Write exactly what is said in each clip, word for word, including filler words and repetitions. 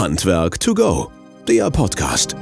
Handwerk to go, der Podcast.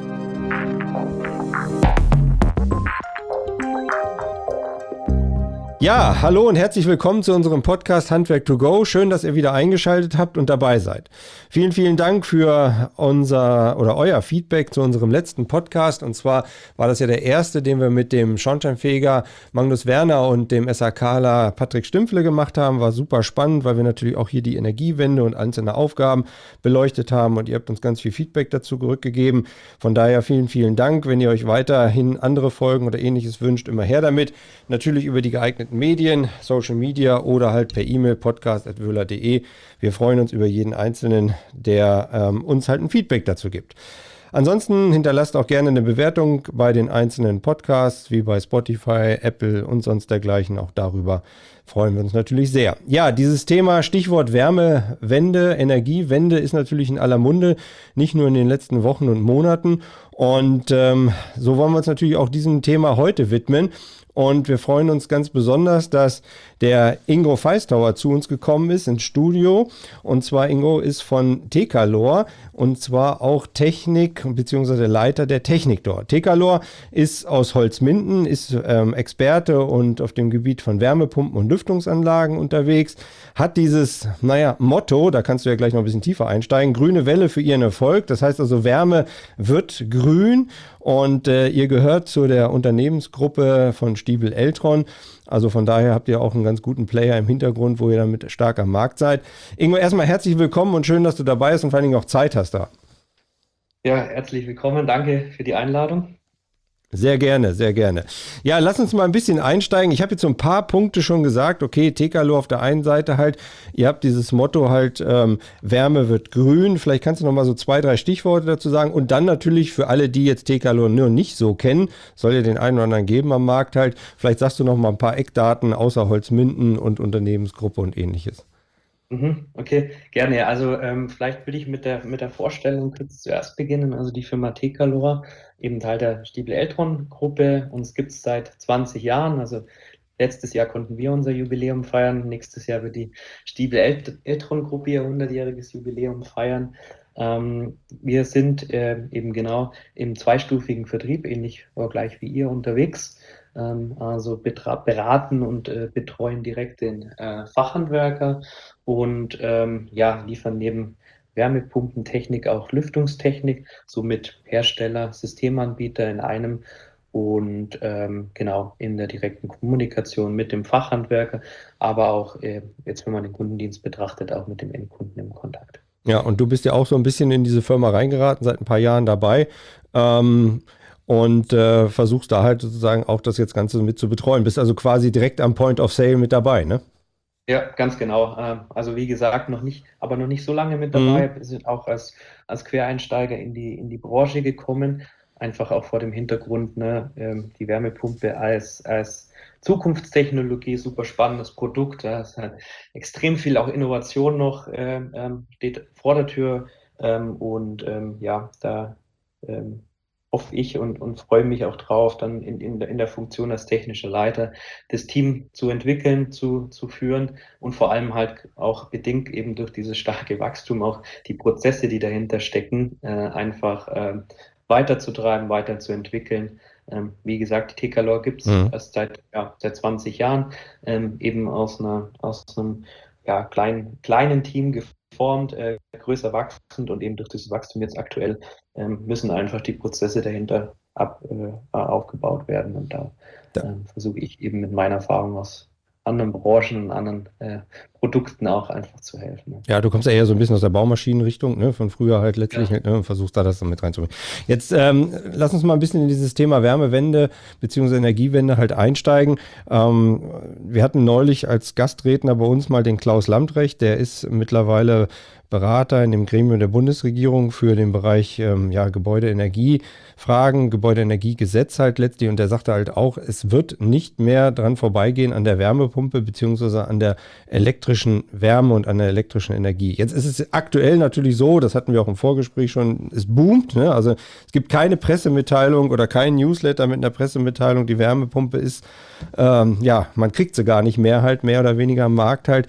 Ja, hallo und herzlich willkommen zu unserem Podcast Handwerk to go. Schön, dass ihr wieder eingeschaltet habt und dabei seid. Vielen, vielen Dank für unser oder euer Feedback zu unserem letzten Podcast. Und zwar war das ja der erste, den wir mit dem Schornsteinfeger Magnus Werner und dem SAKler Patrick Stümpfle gemacht haben. War super spannend, weil wir natürlich auch hier die Energiewende und einzelne Aufgaben beleuchtet haben. Und ihr habt uns ganz viel Feedback dazu zurückgegeben. Von daher vielen, vielen Dank. Wenn ihr euch weiterhin andere Folgen oder Ähnliches wünscht, immer her damit. Natürlich über die geeigneten Medien, Social Media oder halt per E-Mail podcast at wöhler punkt de. Wir freuen uns über jeden Einzelnen, der ähm, uns halt ein Feedback dazu gibt. Ansonsten hinterlasst auch gerne eine Bewertung bei den einzelnen Podcasts, wie bei Spotify, Apple und sonst dergleichen. Auch darüber freuen wir uns natürlich sehr. Ja, dieses Thema Stichwort Wärmewende, Energiewende ist natürlich in aller Munde, nicht nur in den letzten Wochen und Monaten. Und ähm, so wollen wir uns natürlich auch diesem Thema heute widmen. Und wir freuen uns ganz besonders, dass der Ingo Feistauer zu uns gekommen ist ins Studio. Und zwar Ingo ist von Tekalor und zwar auch Technik bzw. Leiter der Technik dort. Tekalor ist aus Holzminden, ist ähm, Experte und auf dem Gebiet von Wärmepumpen und Lüftungsanlagen unterwegs. Hat dieses, naja, Motto, da kannst du ja gleich noch ein bisschen tiefer einsteigen, grüne Welle für ihren Erfolg. Das heißt also, Wärme wird grün. Und äh, ihr gehört zu der Unternehmensgruppe von Stiebel Eltron. Also von daher habt ihr auch einen ganz guten Player im Hintergrund, wo ihr damit stark am Markt seid. Ingo, erstmal herzlich willkommen und schön, dass du dabei bist und vor allen Dingen auch Zeit hast da. Ja, herzlich willkommen. Danke für die Einladung. Sehr gerne, sehr gerne. Ja, lass uns mal ein bisschen einsteigen. Ich habe jetzt so ein paar Punkte schon gesagt. Okay, Tekalor auf der einen Seite halt. Ihr habt dieses Motto halt, ähm, Wärme wird grün. Vielleicht kannst du noch mal so zwei, drei Stichworte dazu sagen. Und dann natürlich für alle, die jetzt Tekalor nur nicht so kennen, soll ja den einen oder anderen geben am Markt halt. Vielleicht sagst du noch mal ein paar Eckdaten außer Holzminden und Unternehmensgruppe und Ähnliches. Okay, gerne. Also ähm, vielleicht würde ich mit der, mit der Vorstellung kurz zuerst beginnen. Also die Firma Tekalor, eben Teil der Stiebel Eltron Gruppe. Uns gibt es seit zwanzig Jahren. Also letztes Jahr konnten wir unser Jubiläum feiern. Nächstes Jahr wird die Stiebel Eltron Gruppe ihr hundertjähriges Jubiläum feiern. Ähm, wir sind äh, eben genau im zweistufigen Vertrieb, ähnlich oder gleich wie ihr unterwegs. Ähm, also betra- beraten und äh, betreuen direkt den äh, Fachhandwerker und ähm, ja, liefern neben Wärmepumpentechnik auch Lüftungstechnik, somit Hersteller, Systemanbieter in einem und ähm, genau in der direkten Kommunikation mit dem Fachhandwerker, aber auch äh, jetzt, wenn man den Kundendienst betrachtet, auch mit dem Endkunden im Kontakt. Ja, und du bist ja auch so ein bisschen in diese Firma reingeraten, seit ein paar Jahren dabei. Ähm, und äh, versuchst da halt sozusagen auch das jetzt Ganze mit zu betreuen. Bist also quasi direkt am Point of Sale mit dabei, ne? Ja, ganz genau. Also wie gesagt, noch nicht, aber noch nicht so lange mit dabei. Mhm. Wir sind auch als, als Quereinsteiger in die, in die Branche gekommen. Einfach auch vor dem Hintergrund, ne, die Wärmepumpe als, als Zukunftstechnologie, super spannendes Produkt. Da ist halt extrem viel auch Innovation noch, ähm, steht vor der Tür. Ähm, und ähm, ja, da ähm, hoffe ich und, und freue mich auch drauf, dann in, in, in der Funktion als technischer Leiter das Team zu entwickeln, zu, zu führen und vor allem halt auch bedingt eben durch dieses starke Wachstum auch die Prozesse, die dahinter stecken, äh, einfach äh, weiterzutreiben, weiterzuentwickeln. Ähm, wie gesagt, die Tekalor gibt es Mhm. erst seit, ja, seit zwanzig Jahren, ähm, eben aus, einer, aus einem ja, kleinen, kleinen Team geformt, äh, größer wachsend und eben durch dieses Wachstum jetzt aktuell ähm, müssen einfach die Prozesse dahinter ab, äh, aufgebaut werden. Und da Ja. ähm, versuche ich eben mit meiner Erfahrung aus anderen Branchen und anderen äh, Produkten auch einfach zu helfen. Ne? Ja, du kommst ja eher so ein bisschen aus der Baumaschinenrichtung, ne, von früher halt letztlich, Ja. ne, und versuchst da das dann mit reinzubringen. Jetzt ähm, lass uns mal ein bisschen in dieses Thema Wärmewende bzw. Energiewende halt einsteigen. Ähm, wir hatten neulich als Gastredner bei uns mal den Klaus Lamprecht, der ist mittlerweile Berater in dem Gremium der Bundesregierung für den Bereich ähm, ja, Gebäudeenergiefragen, Gebäudeenergiegesetz halt letztlich. Und der sagte halt auch, es wird nicht mehr dran vorbeigehen an der Wärmepumpe beziehungsweise an der elektrischen Wärme und an der elektrischen Energie. Jetzt ist es aktuell natürlich so, das hatten wir auch im Vorgespräch schon, es boomt. Ne? Also es gibt keine Pressemitteilung oder kein Newsletter mit einer Pressemitteilung. Die Wärmepumpe ist, ähm, ja, man kriegt sie gar nicht mehr halt, mehr oder weniger am Markt halt.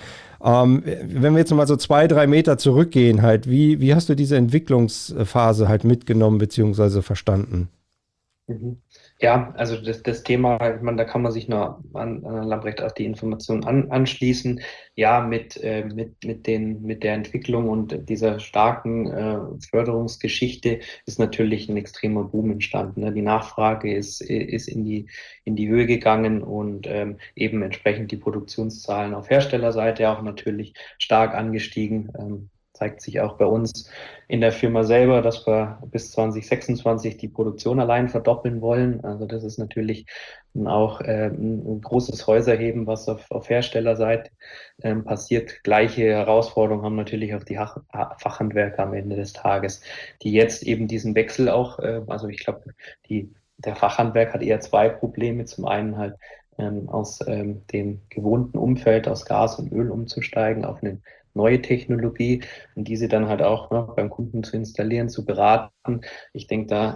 Ähm, wenn wir jetzt mal so zwei, drei Meter zurückgehen, halt, wie, wie hast du diese Entwicklungsphase halt mitgenommen beziehungsweise verstanden? Mhm. Ja, also das, das Thema, ich meine, da kann man sich nur an, an Lambrecht auch die Informationen an, anschließen. Ja, mit, äh, mit, mit den, mit der Entwicklung und dieser starken äh, Förderungsgeschichte ist natürlich ein extremer Boom entstanden. Ne? Die Nachfrage ist, ist in die, in die Höhe gegangen und ähm, eben entsprechend die Produktionszahlen auf Herstellerseite auch natürlich stark angestiegen. Ähm, zeigt sich auch bei uns in der Firma selber, dass wir bis zwanzig sechsundzwanzig die Produktion allein verdoppeln wollen. Also das ist natürlich auch äh, ein großes Häuserheben, was auf, auf Herstellerseite ähm, passiert. Gleiche Herausforderungen haben natürlich auch die ha Fachhandwerker am Ende des Tages, die jetzt eben diesen Wechsel auch, äh, also ich glaube, die der Fachhandwerk hat eher zwei Probleme. Zum einen halt ähm, aus ähm, dem gewohnten Umfeld aus Gas und Öl umzusteigen auf eine neue Technologie und diese dann halt auch ne, beim Kunden zu installieren, zu beraten. Ich denke, da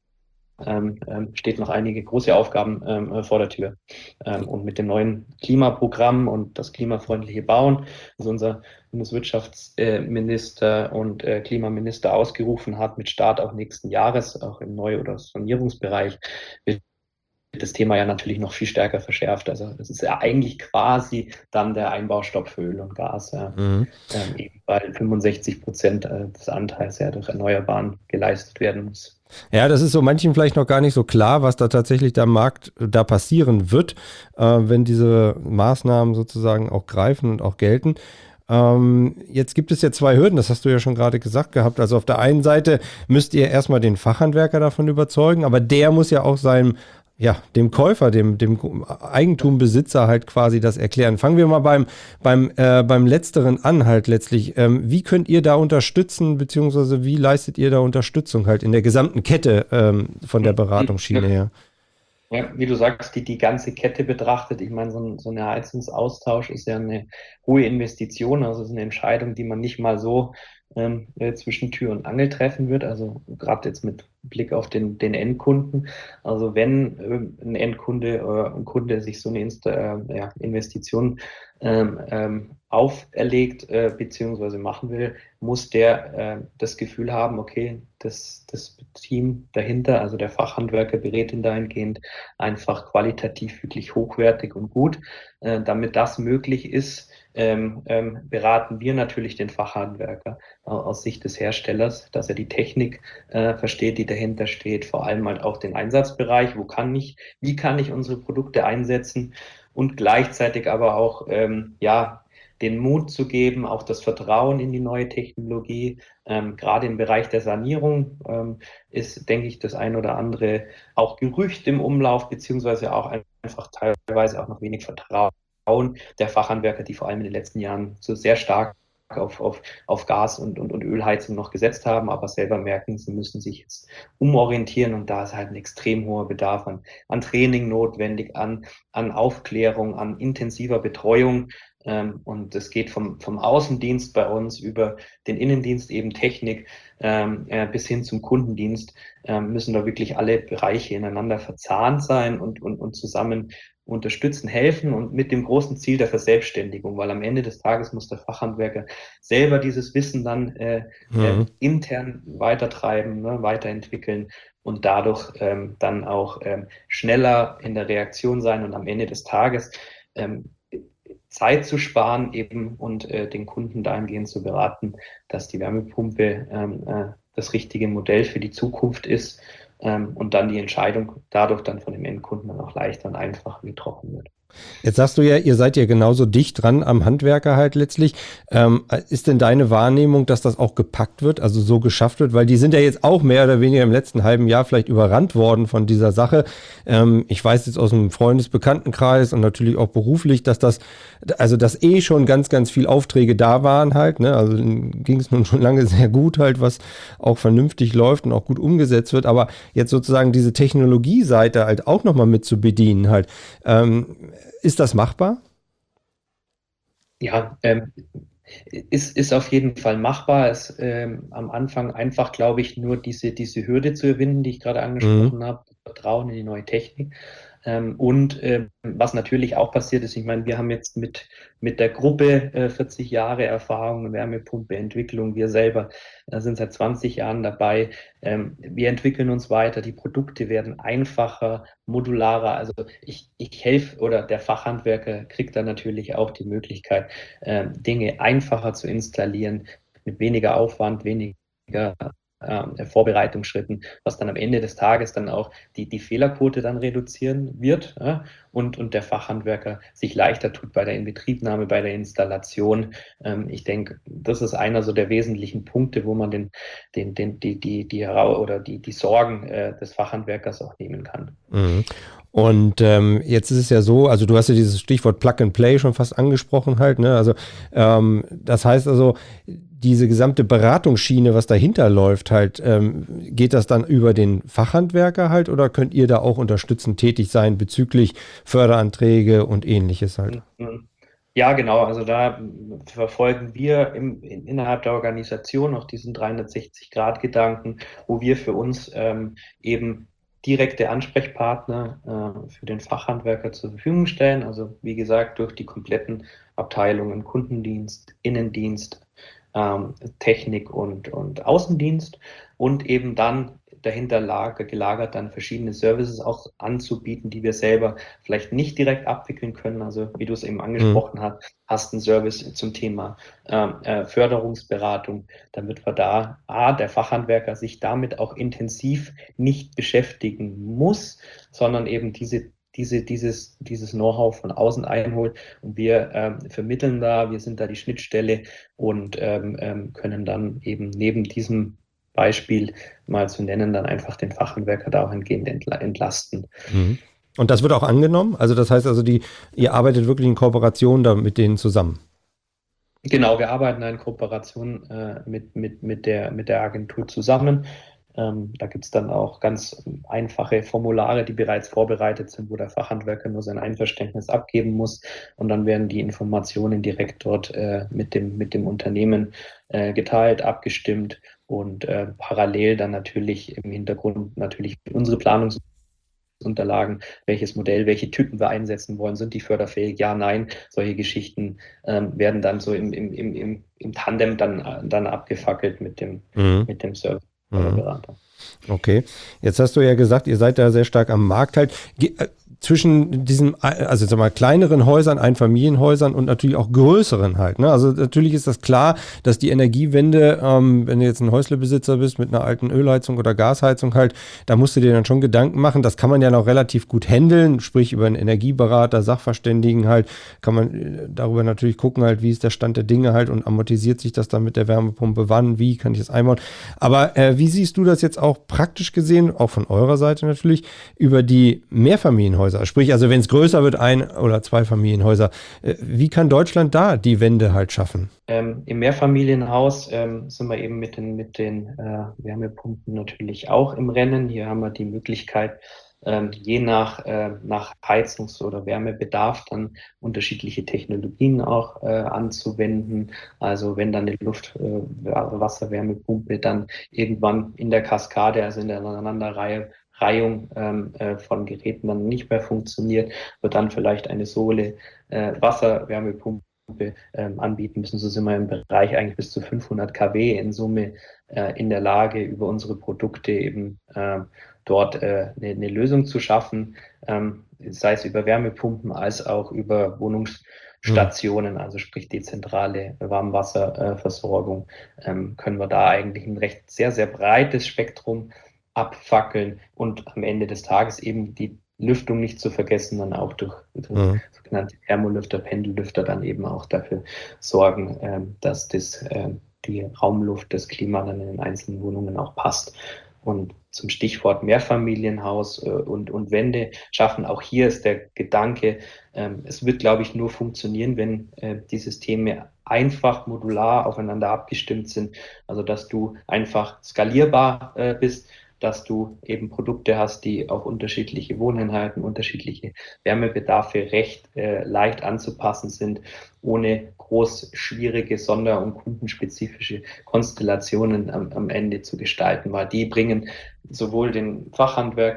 ähm, ähm, steht noch einige große Aufgaben ähm, vor der Tür. Ähm, und mit dem neuen Klimaprogramm und das klimafreundliche Bauen, das unser Bundeswirtschaftsminister und äh, Klimaminister ausgerufen hat, mit Start auch nächsten Jahres, auch im Neu- oder Sanierungsbereich, wird das Thema ja natürlich noch viel stärker verschärft. Also das ist ja eigentlich quasi dann der Einbaustopp für Öl und Gas, ja. Mhm. Ähm, eben weil fünfundsechzig Prozent äh, des Anteils ja durch Erneuerbaren geleistet werden muss. Ja, das ist so manchen vielleicht noch gar nicht so klar, was da tatsächlich da am Markt äh, da passieren wird, äh, wenn diese Maßnahmen sozusagen auch greifen und auch gelten. Ähm, jetzt gibt es ja zwei Hürden, das hast du ja schon gerade gesagt gehabt. Also auf der einen Seite müsst ihr erstmal den Fachhandwerker davon überzeugen, aber der muss ja auch seinem, ja, dem Käufer, dem, dem Eigentumbesitzer halt quasi das erklären. Fangen wir mal beim, beim, äh, beim Letzteren an halt letztlich. Ähm, wie könnt ihr da unterstützen, beziehungsweise wie leistet ihr da Unterstützung halt in der gesamten Kette ähm, von der Beratungsschiene her? Ja, wie du sagst, die, die ganze Kette betrachtet. Ich meine, so ein, so ein Heizungsaustausch ist ja eine hohe Investition. Also es ist eine Entscheidung, die man nicht mal so ähm, äh, zwischen Tür und Angel treffen wird. Also gerade jetzt mit Blick auf den, den Endkunden. Also wenn ähm, ein Endkunde oder ein Kunde sich so eine Insta äh, ja, Investition ähm, ähm, auferlegt äh, beziehungsweise machen will, muss der äh, das Gefühl haben, okay, das, das Team dahinter, also der Fachhandwerker berät ihn dahingehend einfach qualitativ wirklich hochwertig und gut. Äh, damit das möglich ist, ähm, ähm, beraten wir natürlich den Fachhandwerker äh, aus Sicht des Herstellers, dass er die Technik äh, versteht, die dahinter steht, vor allem halt auch den Einsatzbereich, wo kann ich, wie kann ich unsere Produkte einsetzen und gleichzeitig aber auch ähm, ja den Mut zu geben, auch das Vertrauen in die neue Technologie. Ähm, gerade im Bereich der Sanierung ähm, ist, denke ich, das ein oder andere auch Gerücht im Umlauf, beziehungsweise auch einfach teilweise auch noch wenig Vertrauen der Fachhandwerker, die vor allem in den letzten Jahren so sehr stark auf, auf, auf Gas- und, und, und Ölheizung noch gesetzt haben, aber selber merken, sie müssen sich jetzt umorientieren und da ist halt ein extrem hoher Bedarf an, an Training notwendig, an, an Aufklärung, an intensiver Betreuung. Ähm, und es geht vom, vom Außendienst bei uns über den Innendienst, eben Technik, ähm, äh, bis hin zum Kundendienst, ähm, müssen da wirklich alle Bereiche ineinander verzahnt sein und, und, und zusammen unterstützen, helfen und mit dem großen Ziel der Verselbstständigung, weil am Ende des Tages muss der Fachhandwerker selber dieses Wissen dann äh, Mhm. äh, intern weitertreiben, ne, weiterentwickeln und dadurch ähm, dann auch ähm, schneller in der Reaktion sein und am Ende des Tages ähm, Zeit zu sparen eben und äh, den Kunden dahingehend zu beraten, dass die Wärmepumpe ähm, äh, das richtige Modell für die Zukunft ist ähm, und dann die Entscheidung dadurch dann von dem Endkunden dann auch leichter und einfacher getroffen wird. Jetzt sagst du ja, ihr seid ja genauso dicht dran am Handwerker halt letztlich. Ähm, ist denn deine Wahrnehmung, dass das auch gepackt wird, also so geschafft wird? Weil die sind ja jetzt auch mehr oder weniger im letzten halben Jahr vielleicht überrannt worden von dieser Sache. Ähm, ich weiß jetzt aus dem Freundesbekanntenkreis und natürlich auch beruflich, dass das, also dass eh schon ganz, ganz viel Aufträge da waren halt. Ne? Also ging es nun schon lange sehr gut halt, was auch vernünftig läuft und auch gut umgesetzt wird. Aber jetzt sozusagen diese Technologieseite halt auch nochmal mit zu bedienen halt. Ähm, Ist das machbar? Ja, ähm, ist, ist auf jeden Fall machbar. Es ähm, am Anfang einfach, glaube ich, nur diese, diese Hürde zu überwinden, die ich gerade Mhm. angesprochen habe, Vertrauen in die neue Technik. Ähm, und äh, was natürlich auch passiert ist, ich meine, wir haben jetzt mit, mit der Gruppe äh, vierzig Jahre Erfahrung in Wärmepumpeentwicklung, wir selber äh, sind seit zwanzig Jahren dabei. Ähm, wir entwickeln uns weiter, die Produkte werden einfacher, modularer. Also ich, ich helfe oder der Fachhandwerker kriegt dann natürlich auch die Möglichkeit, äh, Dinge einfacher zu installieren, mit weniger Aufwand, weniger äh, Vorbereitungsschritten, was dann am Ende des Tages dann auch die, die Fehlerquote dann reduzieren wird, ja, und, und der Fachhandwerker sich leichter tut bei der Inbetriebnahme, bei der Installation. Ähm, ich denke, das ist einer so der wesentlichen Punkte, wo man den, den, den, die, die, die, oder die, die Sorgen äh, des Fachhandwerkers auch nehmen kann. Mhm. Und ähm, jetzt ist es ja so, also du hast ja dieses Stichwort Plug and Play schon fast angesprochen halt, ne? Also ähm, das heißt also, diese gesamte Beratungsschiene, was dahinter läuft halt, ähm, geht das dann über den Fachhandwerker halt oder könnt ihr da auch unterstützend tätig sein bezüglich Förderanträge und ähnliches halt? Ja, genau. Also da verfolgen wir im, in, innerhalb der Organisation auch diesen dreihundertsechzig-Grad-Gedanken, wo wir für uns ähm, eben direkte Ansprechpartner äh, für den Fachhandwerker zur Verfügung stellen. Also wie gesagt, durch die kompletten Abteilungen Kundendienst, Innendienst, ähm, Technik und, und Außendienst und eben dann dahinter lager, gelagert dann verschiedene Services auch anzubieten, die wir selber vielleicht nicht direkt abwickeln können. Also wie du es eben angesprochen mhm. hast, hast einen Service zum Thema äh, Förderungsberatung, damit wir da, A, der Fachhandwerker sich damit auch intensiv nicht beschäftigen muss, sondern eben diese diese, dieses, dieses Know-how von außen einholt und wir ähm, vermitteln da, wir sind da die Schnittstelle und ähm, ähm, können dann eben neben diesem Beispiel mal zu nennen, dann einfach den Fachhandwerker dahingehend entla- entlasten. Mhm. Und das wird auch angenommen? Also das heißt also, die, ihr arbeitet wirklich in Kooperation da mit denen zusammen? Genau, wir arbeiten in Kooperation äh, mit, mit, mit, der, mit der Agentur zusammen. Ähm, da gibt es dann auch ganz einfache Formulare, die bereits vorbereitet sind, wo der Fachhandwerker nur sein Einverständnis abgeben muss. Und dann werden die Informationen direkt dort äh, mit, dem, mit dem Unternehmen äh, geteilt, abgestimmt und äh, parallel dann natürlich im Hintergrund natürlich unsere Planungsunterlagen, welches Modell, welche Typen wir einsetzen wollen, sind die förderfähig, ja, nein, solche Geschichten ähm, werden dann so im, im, im, im Tandem dann, dann abgefackelt mit dem, mhm. mit dem Service. Berater. Okay, jetzt hast du ja gesagt, ihr seid da sehr stark am Markt halt. Ge- äh, zwischen diesen, also sag mal, kleineren Häusern, Einfamilienhäusern und natürlich auch größeren halt. Ne? Also natürlich ist das klar, dass die Energiewende, ähm, wenn du jetzt ein Häuslebesitzer bist mit einer alten Ölheizung oder Gasheizung halt, da musst du dir dann schon Gedanken machen. Das kann man ja noch relativ gut handeln, sprich über einen Energieberater, Sachverständigen halt, kann man darüber natürlich gucken halt, wie ist der Stand der Dinge halt und amortisiert sich das dann mit der Wärmepumpe, wann, wie kann ich das einbauen. Aber äh, wie siehst du das jetzt auch praktisch gesehen, auch von eurer Seite natürlich, über die Mehrfamilienhäuser? Sprich, also wenn es größer wird, ein- oder zwei Familienhäuser, äh, wie kann Deutschland da die Wende halt schaffen? Ähm, Im Mehrfamilienhaus ähm, sind wir eben mit den, mit den äh, Wärmepumpen natürlich auch im Rennen. Hier haben wir die Möglichkeit, ähm, je nach, äh, nach Heizungs- oder Wärmebedarf dann unterschiedliche Technologien auch äh, anzuwenden. Also wenn dann eine Luft-, äh, Wasserwärmepumpe dann irgendwann in der Kaskade, also in der Aneinanderreihe, Reihung ähm, äh, von Geräten dann nicht mehr funktioniert, wird dann vielleicht eine Sohle äh, Wasserwärmepumpe ähm, anbieten müssen. So sind wir im Bereich eigentlich bis zu fünfhundert Kilowatt in Summe äh, in der Lage, über unsere Produkte eben äh, dort äh, eine, eine Lösung zu schaffen, ähm, sei es über Wärmepumpen als auch über Wohnungsstationen, mhm. also sprich die zentrale Warmwasserversorgung, äh, ähm, können wir da eigentlich ein recht sehr, sehr breites Spektrum abfackeln und am Ende des Tages eben die Lüftung nicht zu vergessen, dann auch durch, durch mhm. sogenannte Thermolüfter, Pendellüfter dann eben auch dafür sorgen, ähm, dass das, ähm, die Raumluft, das Klima dann in den einzelnen Wohnungen auch passt. Und zum Stichwort Mehrfamilienhaus äh, und, und Wände schaffen, auch hier ist der Gedanke, ähm, es wird, glaube ich, nur funktionieren, wenn äh, die Systeme einfach modular aufeinander abgestimmt sind, also dass du einfach skalierbar äh, bist, dass du eben Produkte hast, die auf unterschiedliche Wohneinheiten, unterschiedliche Wärmebedarfe recht äh, leicht anzupassen sind, ohne groß schwierige Sonder- und kundenspezifische Konstellationen am, am Ende zu gestalten, weil die bringen sowohl den Fachhandwerker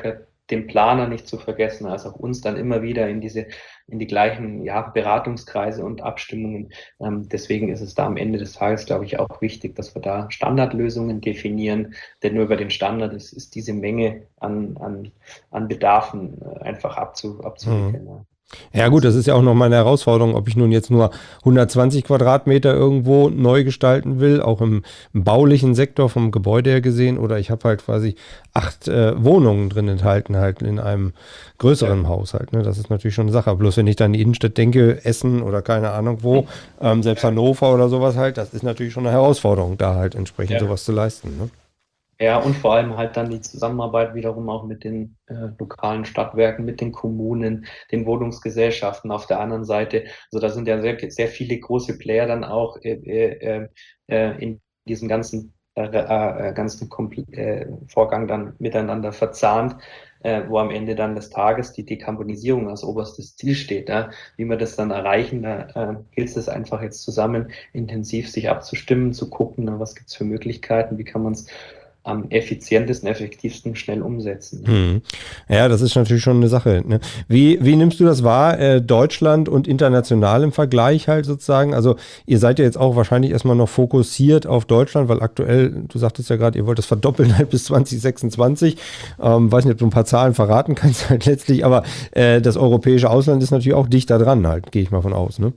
den Planer nicht zu vergessen, als auch uns dann immer wieder in diese, in die gleichen, ja, Beratungskreise und Abstimmungen. Ähm, deswegen ist es da am Ende des Tages, glaube ich, auch wichtig, dass wir da Standardlösungen definieren, denn nur über den Standard ist, ist diese Menge an, an, an Bedarfen äh, einfach abzu, abzuwickeln. Mhm. Ja. Ja gut, das ist ja auch nochmal eine Herausforderung, ob ich nun jetzt nur hundertzwanzig Quadratmeter irgendwo neu gestalten will, auch im, im baulichen Sektor vom Gebäude her gesehen, oder ich habe halt quasi acht äh, Wohnungen drin enthalten, halt in einem größeren Ja. Haushalt. Ne? Das ist natürlich schon eine Sache. Bloß wenn ich dann in die Innenstadt denke, Essen oder keine Ahnung wo, ähm, selbst Hannover oder sowas halt, das ist natürlich schon eine Herausforderung, da halt entsprechend Ja. sowas zu leisten. Ne? Ja, und vor allem halt dann die Zusammenarbeit wiederum auch mit den äh, lokalen Stadtwerken, mit den Kommunen, den Wohnungsgesellschaften auf der anderen Seite. Also da sind ja sehr, sehr viele große Player dann auch äh, äh, äh, in diesem ganzen, äh, äh, ganzen Kompl- äh, Vorgang dann miteinander verzahnt, äh, wo am Ende dann des Tages die Dekarbonisierung als oberstes Ziel steht. Ja? Wie wir das dann erreichen, da äh, gilt es einfach jetzt zusammen intensiv sich abzustimmen, zu gucken, na, was gibt's für Möglichkeiten, wie kann man es am effizientesten, effektivsten schnell umsetzen. Hm. Ja, das ist natürlich schon eine Sache. Ne? Wie, wie nimmst du das wahr, äh, Deutschland und international im Vergleich halt sozusagen? Also ihr seid ja jetzt auch wahrscheinlich erstmal noch fokussiert auf Deutschland, weil aktuell, du sagtest ja gerade, ihr wollt das verdoppeln halt bis zwanzig sechsundzwanzig. Ähm, weiß nicht, ob du ein paar Zahlen verraten kannst halt letztlich, aber äh, das europäische Ausland ist natürlich auch dichter dran halt, gehe ich mal von aus, ne?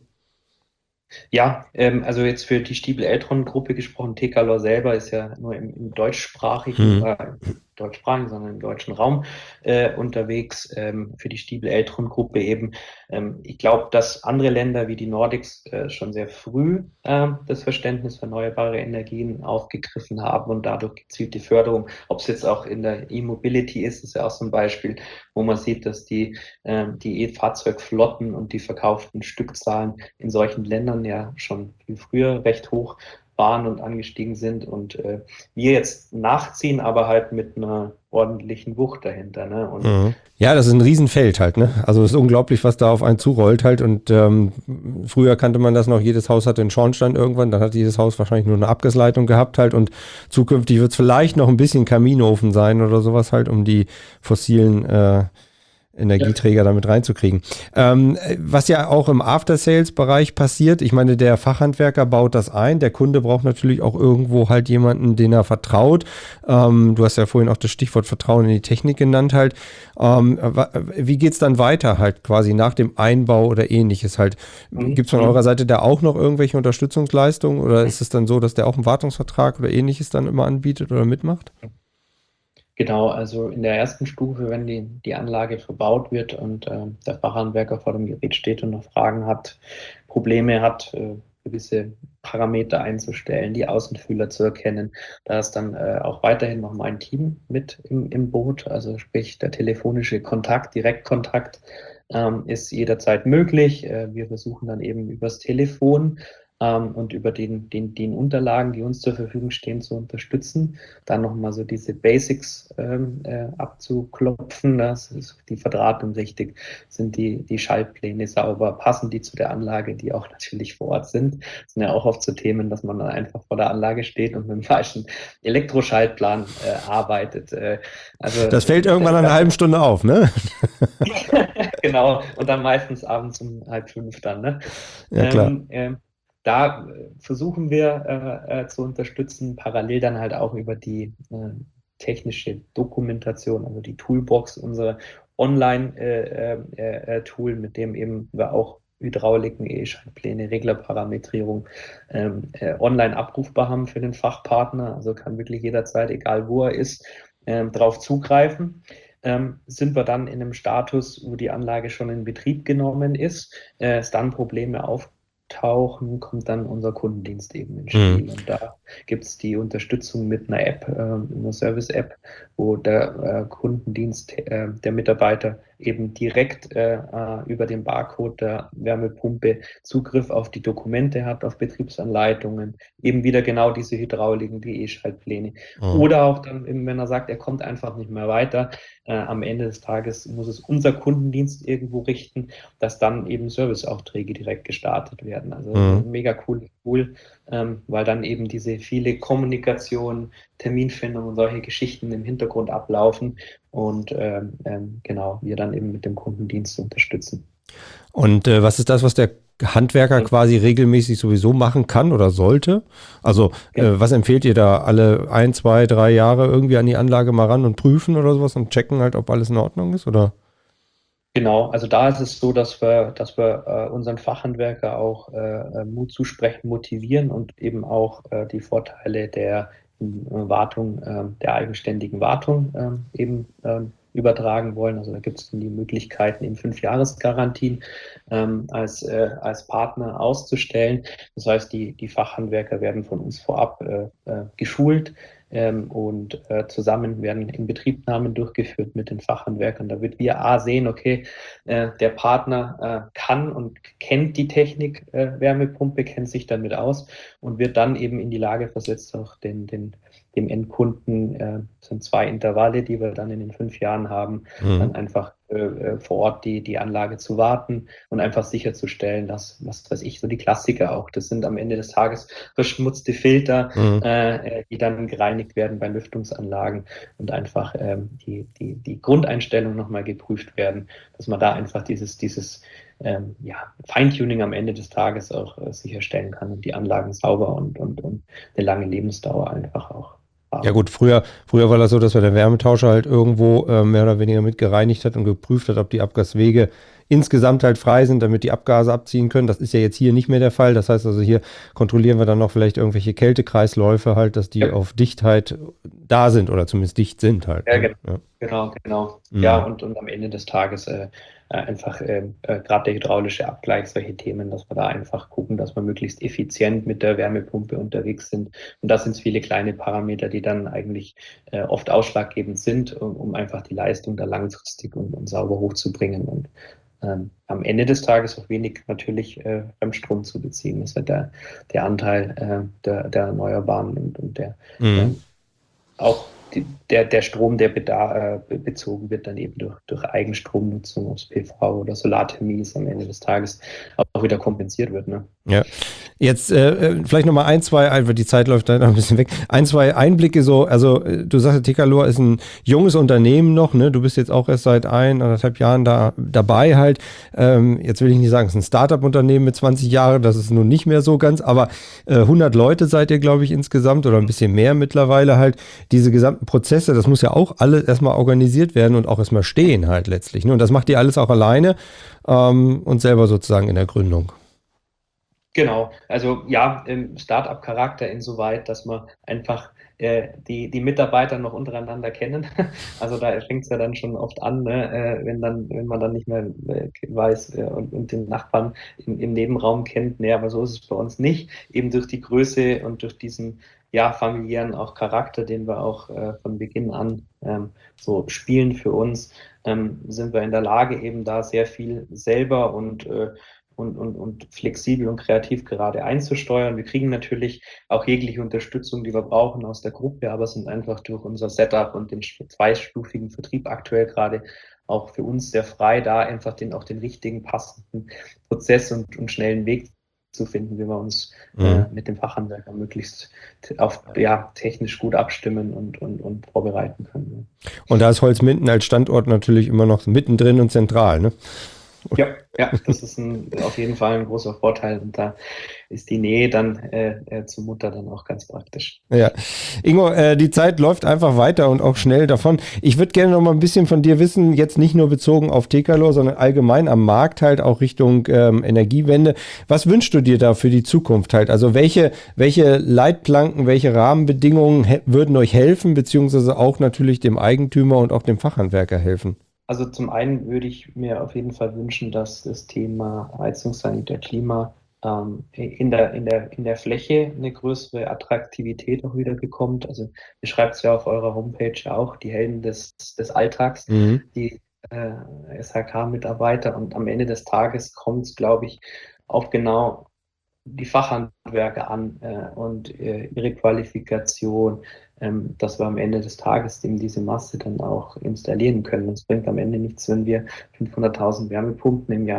Ja, ähm, also jetzt für die Stiebel-Eltron-Gruppe gesprochen, Tekalor selber ist ja nur im, im deutschsprachigen, Hm. äh, deutschsprachigen, sondern im deutschen Raum äh, unterwegs. Ähm, für die Stiebel-Eltron-Gruppe eben. Ähm, ich glaube, dass andere Länder wie die Nordics äh, schon sehr früh äh, das Verständnis für erneuerbare Energien aufgegriffen haben und dadurch gezielte Förderung, ob es jetzt auch in der E-Mobility ist, ist ja auch so ein Beispiel, wo man sieht, dass die, äh, die E-Fahrzeugflotten und die verkauften Stückzahlen in solchen Ländern ja schon viel früher recht hoch waren und angestiegen sind und äh, wir jetzt nachziehen, aber halt mit einer ordentlichen Wucht dahinter. Ne? Und Mhm. Ja, das ist ein Riesenfeld halt, ne? Also es ist unglaublich, was da auf einen zurollt halt. Und ähm, früher kannte man das noch, jedes Haus hatte einen Schornstein irgendwann, dann hat jedes Haus wahrscheinlich nur eine Abgasleitung gehabt halt und zukünftig wird es vielleicht noch ein bisschen Kaminofen sein oder sowas halt, um die fossilen äh, Energieträger damit reinzukriegen. Ähm, was ja auch im After-Sales-Bereich passiert, ich meine, der Fachhandwerker baut das ein, der Kunde braucht natürlich auch irgendwo halt jemanden, den er vertraut. Ähm, du hast ja vorhin auch das Stichwort Vertrauen in die Technik genannt halt. Ähm, wie geht's dann weiter halt quasi nach dem Einbau oder ähnliches halt? Gibt es von eurer Seite da auch noch irgendwelche Unterstützungsleistungen oder ist es dann so, dass der auch einen Wartungsvertrag oder ähnliches dann immer anbietet oder mitmacht? Genau, also in der ersten Stufe, wenn die, die Anlage verbaut wird und äh, der Fachhandwerker vor dem Gerät steht und noch Fragen hat, Probleme hat, äh, gewisse Parameter einzustellen, die Außenfühler zu erkennen, da ist dann äh, auch weiterhin noch mein Team mit im, im Boot, also sprich der telefonische Kontakt, Direktkontakt ähm, ist jederzeit möglich. Äh, wir versuchen dann eben übers Telefon ähm, und über den, den, den Unterlagen, die uns zur Verfügung stehen, zu unterstützen. Dann nochmal so diese Basics ähm, äh, abzuklopfen. Das ist die Verdrahtung richtig, sind die, die Schaltpläne sauber, passen die zu der Anlage, die auch natürlich vor Ort sind. Das sind ja auch oft so Themen, dass man dann einfach vor der Anlage steht und mit dem falschen Elektroschaltplan äh, arbeitet. Äh, also Das fällt irgendwann nach einer halben Stunde auf, ne? genau, und dann meistens abends um halb fünf dann. Ne? Ja, klar. Ähm, ähm, da versuchen wir äh, äh, zu unterstützen, parallel dann halt auch über die äh, technische Dokumentation, also die Toolbox, unsere Online-Tool, äh, äh, mit dem eben wir auch Hydrauliken, E-Schaltpläne, Reglerparametrierung ähm, äh, online abrufbar haben für den Fachpartner. Also kann wirklich jederzeit, egal wo er ist, ähm, drauf zugreifen. Ähm, sind wir dann in einem Status, wo die Anlage schon in Betrieb genommen ist, äh, es dann Probleme auftauchen, kommt dann unser Kundendienst eben ins Spiel. Mhm. Und da gibt es die Unterstützung mit einer App, äh, einer Service-App, wo der äh, Kundendienst, äh, der Mitarbeiter eben direkt äh, über den Barcode der Wärmepumpe Zugriff auf die Dokumente hat, auf Betriebsanleitungen, eben wieder genau diese Hydrauliken, die E-Schaltpläne. Mhm. Oder auch dann, eben, wenn er sagt, er kommt einfach nicht mehr weiter, äh, am Ende des Tages muss es unser Kundendienst irgendwo richten, dass dann eben Serviceaufträge direkt gestartet werden. Also Mhm. mega cool, cool ähm, weil dann eben diese viele Kommunikation, Terminfindung und solche Geschichten im Hintergrund ablaufen und ähm, ähm, genau, wir dann eben mit dem Kundendienst unterstützen. Und äh, was ist das, was der Handwerker quasi regelmäßig sowieso machen kann oder sollte? Also äh, was empfehlt ihr da? Alle ein, zwei, drei Jahre irgendwie an die Anlage mal ran und prüfen oder sowas und checken halt, ob alles in Ordnung ist, oder? Genau, also da ist es so, dass wir, dass wir äh, unseren Fachhandwerker auch äh, Mut zusprechen, motivieren und eben auch äh, die Vorteile der äh, Wartung, äh, der eigenständigen Wartung äh, eben äh, übertragen wollen. Also da gibt es die Möglichkeiten, eben Fünf-Jahres-Garantien ähm, als, äh, als Partner auszustellen. Das heißt, die, die Fachhandwerker werden von uns vorab äh, äh, geschult. Ähm, und äh, zusammen werden Inbetriebnahmen durchgeführt mit den Fachhandwerkern. Da wird wir A sehen, okay, äh, der Partner äh, kann und kennt die Technik äh, Wärmepumpe, kennt sich damit aus und wird dann eben in die Lage versetzt, auch den, den, dem Endkunden, äh, das sind zwei Intervalle, die wir dann in den fünf Jahren haben, Mhm. dann einfach äh, vor Ort die, die Anlage zu warten und einfach sicherzustellen, dass, was weiß ich, so die Klassiker auch, das sind am Ende des Tages verschmutzte Filter, Mhm. äh, die dann gereinigt werden bei Lüftungsanlagen und einfach ähm, die, die, die Grundeinstellungen nochmal geprüft werden, dass man da einfach dieses, dieses ähm, ja, Feintuning am Ende des Tages auch äh, sicherstellen kann und die Anlagen sauber und, und, und eine lange Lebensdauer einfach auch haben. Ja gut, früher, früher war das so, dass wir der Wärmetauscher halt irgendwo äh, mehr oder weniger mit gereinigt hat und geprüft hat, ob die Abgaswege insgesamt halt frei sind, damit die Abgase abziehen können. Das ist ja jetzt hier nicht mehr der Fall. Das heißt also, hier kontrollieren wir dann noch vielleicht irgendwelche Kältekreisläufe halt, dass die Ja. auf Dichtheit da sind oder zumindest dicht sind halt. Ja, ne? genau, Ja. genau, genau. Mhm. Ja, und, und am Ende des Tages äh, äh, einfach äh, äh, gerade der hydraulische Abgleich, solche Themen, dass wir da einfach gucken, dass wir möglichst effizient mit der Wärmepumpe unterwegs sind. Und das sind viele kleine Parameter, die dann eigentlich äh, oft ausschlaggebend sind, um, um einfach die Leistung da langfristig und, und sauber hochzubringen. Und ähm, am Ende des Tages auch wenig natürlich äh, Fremdstrom zu beziehen. Das wird der, der Anteil äh, der, der Erneuerbaren und, und der Mhm. ähm, auch die, der, der Strom, der beda- äh, bezogen wird, dann eben durch, durch Eigenstromnutzung, ob es P V oder Solarthermie ist, am Ende des Tages auch wieder kompensiert wird. Ne? Ja, jetzt äh, vielleicht nochmal ein, zwei, einfach die Zeit läuft leider ein bisschen weg, ein, zwei Einblicke so, also äh, du sagst, T-Calor ist ein junges Unternehmen noch, ne? Du bist jetzt auch erst seit ein, anderthalb Jahren da dabei halt, ähm, jetzt will ich nicht sagen, es ist ein Startup-Unternehmen mit zwanzig Jahren, das ist nun nicht mehr so ganz, aber äh, hundert Leute seid ihr, glaube ich, insgesamt oder ein bisschen mehr mittlerweile halt, diese gesamten Prozesse, das muss ja auch alles erstmal organisiert werden und auch erstmal stehen halt letztlich, ne? Und das macht ihr alles auch alleine ähm, und selber sozusagen in der Gründung. Genau, also ja, im Start-up-Charakter insoweit, dass man einfach äh, die, die Mitarbeiter noch untereinander kennen. Also da fängt es ja dann schon oft an, ne? äh, wenn dann, wenn man dann nicht mehr äh, weiß äh, und, und den Nachbarn im, im Nebenraum kennt. Nee, aber so ist es bei uns nicht. Eben durch die Größe und durch diesen ja, familiären auch Charakter, den wir auch äh, von Beginn an ähm, so spielen für uns, ähm, sind wir in der Lage, eben da sehr viel selber und äh, Und, und, und flexibel und kreativ gerade einzusteuern. Wir kriegen natürlich auch jegliche Unterstützung, die wir brauchen aus der Gruppe, aber sind einfach durch unser Setup und den zweistufigen Vertrieb aktuell gerade auch für uns sehr frei, da einfach den, auch den richtigen, passenden Prozess und, und schnellen Weg zu finden, wie wir uns Mhm. äh, mit dem Fachhandwerker möglichst auf, ja, technisch gut abstimmen und, und, und vorbereiten können. Und da ist Holzminden als Standort natürlich immer noch mittendrin und zentral, ne? Ja, ja, das ist ein, auf jeden Fall ein großer Vorteil und da ist die Nähe dann äh, äh, zur Mutter dann auch ganz praktisch. Ja, Ingo, äh, die Zeit läuft einfach weiter und auch schnell davon. Ich würde gerne noch mal ein bisschen von dir wissen, jetzt nicht nur bezogen auf T-Calor, sondern allgemein am Markt halt, auch Richtung ähm, Energiewende. Was wünschst du dir da für die Zukunft halt? Also welche, welche Leitplanken, welche Rahmenbedingungen he- würden euch helfen, beziehungsweise auch natürlich dem Eigentümer und auch dem Fachhandwerker helfen? Also zum einen würde ich mir auf jeden Fall wünschen, dass das Thema Heizungssanitär Klima ähm, in der, in der, in der Fläche eine größere Attraktivität auch wieder bekommt. Also ihr schreibt es ja auf eurer Homepage auch, die Helden des, des Alltags, Mhm. die äh, S H K-Mitarbeiter und am Ende des Tages kommt es, glaube ich, auf genau die Fachhandwerker an äh, und äh, ihre Qualifikation, ähm, dass wir am Ende des Tages eben diese Masse dann auch installieren können. Es bringt am Ende nichts, wenn wir fünfhunderttausend Wärmepumpen im Jahr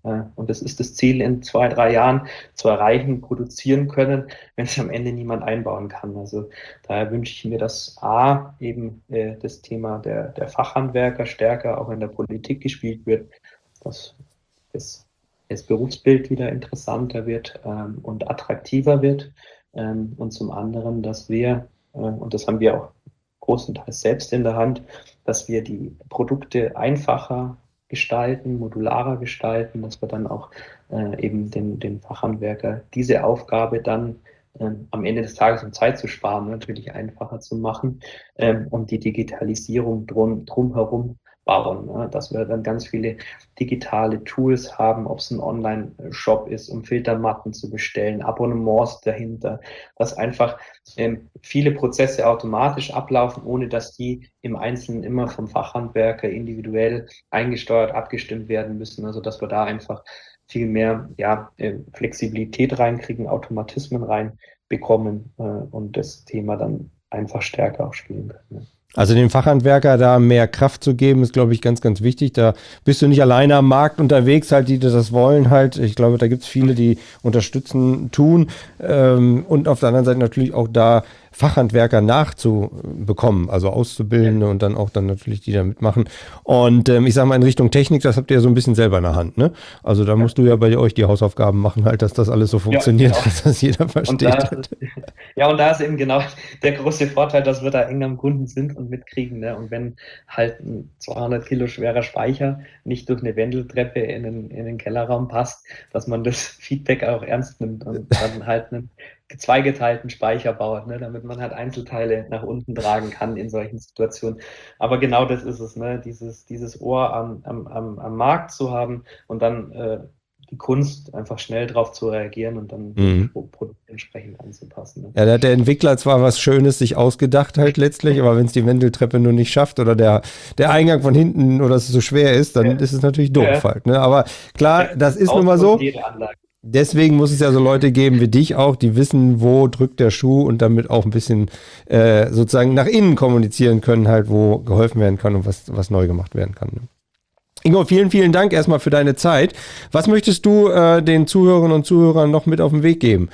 äh, und das ist das Ziel, in zwei, drei Jahren zu erreichen, produzieren können, wenn es am Ende niemand einbauen kann. Also daher wünsche ich mir, dass A, eben äh, das Thema der, der Fachhandwerker stärker auch in der Politik gespielt wird, dass das, das Berufsbild wieder interessanter wird ähm, und attraktiver wird. Ähm, und zum anderen, dass wir, äh, und das haben wir auch großenteils selbst in der Hand, dass wir die Produkte einfacher gestalten, modularer gestalten, dass wir dann auch äh, eben den, den Fachhandwerker diese Aufgabe dann ähm, am Ende des Tages, um Zeit zu sparen, natürlich einfacher zu machen ähm, und die Digitalisierung drum, drumherum bauen, ne? Dass wir dann ganz viele digitale Tools haben, ob es ein Online-Shop ist, um Filtermatten zu bestellen, Abonnements dahinter, dass einfach ähm, viele Prozesse automatisch ablaufen, ohne dass die im Einzelnen immer vom Fachhandwerker individuell eingesteuert, abgestimmt werden müssen. Also dass wir da einfach viel mehr ja, äh, Flexibilität reinkriegen, Automatismen reinbekommen äh, und das Thema dann einfach stärker auch spielen können. Ne? Also dem Fachhandwerker da mehr Kraft zu geben, ist, glaube ich, ganz, ganz wichtig. Da bist du nicht alleine am Markt unterwegs, halt, die das wollen halt. Ich glaube, da gibt es viele, die unterstützen, tun. Ähm, und auf der anderen Seite natürlich auch da Fachhandwerker nachzubekommen, also Auszubildende, ja. Und dann auch dann natürlich die da mitmachen. Und ähm, ich sage mal in Richtung Technik, das habt ihr ja so ein bisschen selber in der Hand, ne? Also da ja. musst du ja bei euch die Hausaufgaben machen, halt, dass das alles so funktioniert, ja, genau. Dass das jeder versteht. Und da ist, ja, und da ist eben genau der große Vorteil, dass wir da eng am Kunden sind und mitkriegen, ne? Und wenn halt ein zweihundert Kilo schwerer Speicher nicht durch eine Wendeltreppe in den, in den Kellerraum passt, dass man das Feedback auch ernst nimmt und dann halt einen zweigeteilten Speicher baut, ne, damit man halt Einzelteile nach unten tragen kann in solchen Situationen. Aber genau das ist es, ne, dieses, dieses Ohr am, am, am, am Markt zu haben und dann äh, die Kunst, einfach schnell drauf zu reagieren und dann mhm. das Produkt entsprechend anzupassen. Ne? Ja, da hat der Entwickler zwar was Schönes sich ausgedacht halt letztlich, aber wenn es die Wendeltreppe nur nicht schafft oder der, der Eingang von hinten oder es so schwer ist, dann ja. ist es natürlich doof ja. halt. Ne? Aber klar, das ist nun mal so. Deswegen muss es ja so Leute geben wie dich auch, die wissen, wo drückt der Schuh und damit auch ein bisschen äh, sozusagen nach innen kommunizieren können, halt, wo geholfen werden kann und was, was neu gemacht werden kann. Ne? Ingo, vielen, vielen Dank erstmal für deine Zeit. Was möchtest du äh, den Zuhörerinnen und Zuhörern noch mit auf den Weg geben?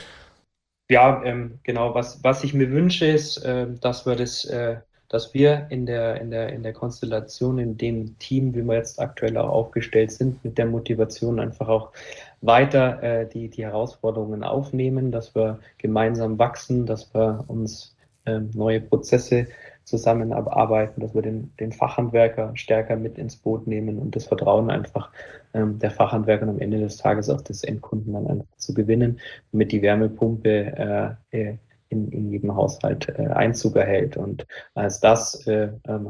Ja, ähm, genau, was, was ich mir wünsche, ist, äh, dass wir das, äh, dass wir in der, in der, in der Konstellation, in dem Team, wie wir jetzt aktuell auch aufgestellt sind, mit der Motivation einfach auch weiter äh, die, die Herausforderungen aufnehmen, dass wir gemeinsam wachsen, dass wir uns äh, neue Prozesse zusammenarbeiten, dass wir den, den Fachhandwerker stärker mit ins Boot nehmen und das Vertrauen einfach ähm, der Fachhandwerker am Ende des Tages auch des Endkunden dann einfach zu gewinnen, damit die Wärmepumpe äh, in, in jedem Haushalt äh, Einzug erhält und als das äh,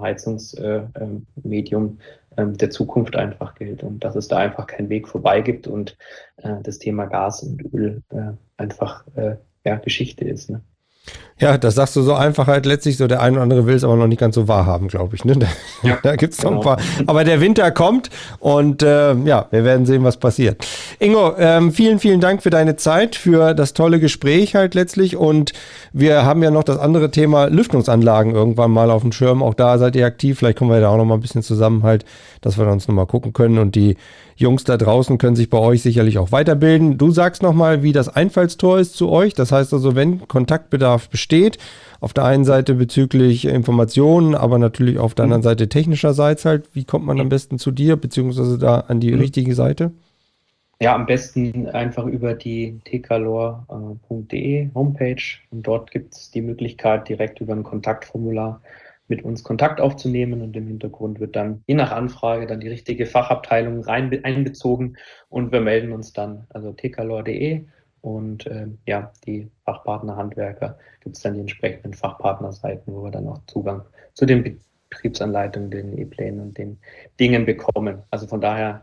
Heizungsmedium äh, äh, der Zukunft einfach gilt und dass es da einfach keinen Weg vorbei gibt und äh, das Thema Gas und Öl äh, einfach äh, ja, Geschichte ist. Ne? Ja, das sagst du so einfach halt letztlich so, der ein oder andere will es aber noch nicht ganz so wahrhaben, glaube ich. Ne? Da, ja, da gibt es noch genau. ein paar. Aber der Winter kommt und äh, ja, wir werden sehen, was passiert. Ingo, ähm, vielen, vielen Dank für deine Zeit, für das tolle Gespräch halt letztlich und wir haben ja noch das andere Thema Lüftungsanlagen irgendwann mal auf dem Schirm. Auch da seid ihr aktiv, vielleicht kommen wir da auch noch mal ein bisschen zusammen halt, dass wir uns noch mal gucken können und die Jungs da draußen können sich bei euch sicherlich auch weiterbilden. Du sagst nochmal, wie das Einfallstor ist zu euch. Das heißt also, wenn Kontaktbedarf besteht, auf der einen Seite bezüglich Informationen, aber natürlich auf der anderen Seite technischerseits halt, wie kommt man am besten zu dir, beziehungsweise da an die mhm. richtige Seite? Ja, am besten einfach über die tekalor punkt de Homepage und dort gibt es die Möglichkeit, direkt über ein Kontaktformular mit uns Kontakt aufzunehmen und im Hintergrund wird dann je nach Anfrage dann die richtige Fachabteilung rein einbezogen und wir melden uns dann, also tekalor punkt de und äh, ja, die Fachpartner Handwerker gibt es dann die entsprechenden Fachpartnerseiten, wo wir dann auch Zugang zu den Betriebsanleitungen, den E-Plänen und den Dingen bekommen. Also von daher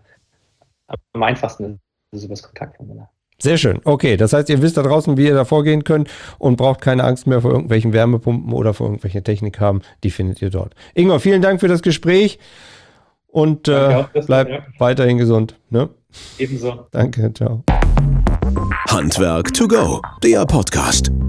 am einfachsten ist es über das Kontaktformular. Sehr schön. Okay, das heißt, ihr wisst da draußen, wie ihr da vorgehen könnt und braucht keine Angst mehr vor irgendwelchen Wärmepumpen oder vor irgendwelche Technik haben. Die findet ihr dort. Ingo, vielen Dank für das Gespräch und äh, bleib ja. weiterhin gesund. Ne? Ebenso. Danke, ciao. Handwerk to go, der Podcast.